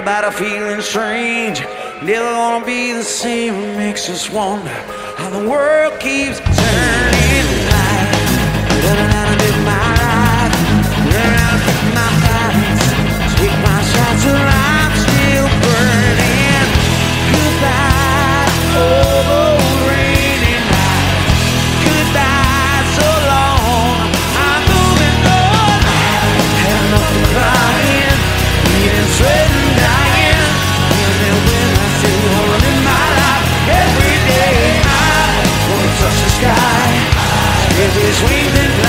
that are feeling strange. Never gonna be the same. It makes us wonder how the world keeps turning. Learning how to live my life, learning how to pick my balance, take my shots till I'm still burning. Goodbye, oh rainy night. Goodbye, so long. I'm moving on. Had enough of crying, bleeding, sweating, dying. And when I see you in my life, every day I wanna touch the sky. Every swing that